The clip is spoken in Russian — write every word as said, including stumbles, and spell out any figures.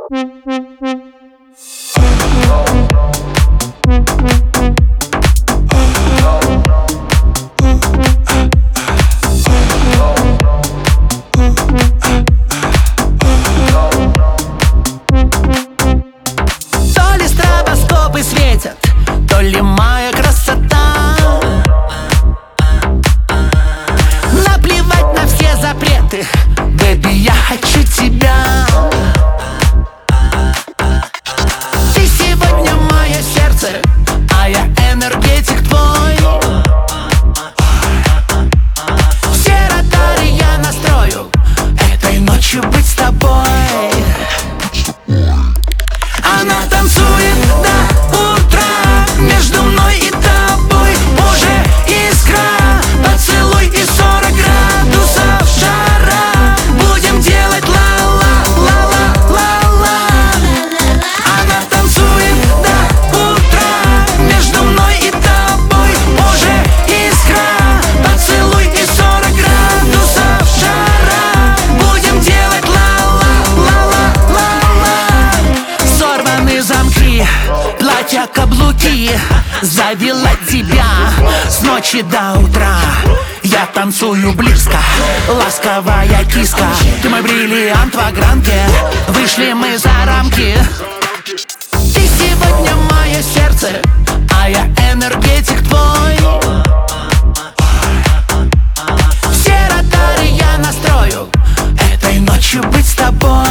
То ли стробоскопы светят, то ли моя красота. Наплевать на все запреты, бэби, я хочу тебя. Ты сегодня мое сердце, а я энергетик твой. Все радары я настрою, этой ночью быть с тобой. Она танцует до утра, между мной и тобой уже искра. Поцелуй и сорок градусов жара. Будем делать ла-ла-ла-ла-ла-ла. Она танцует до утра, между мной и тобой уже искра. Поцелуй и сорок градусов жара. Будем делать ла-ла-ла-ла-ла-ла. Сорваны замки, платья, каблуки. Завела тебя с ночи до утра. Я танцую близко, ласковая киска. Ты мой бриллиант в огранке, вышли мы за рамки. Ты сегодня мое сердце, а я энергетик твой. Все радары я настрою, этой ночью быть с тобой.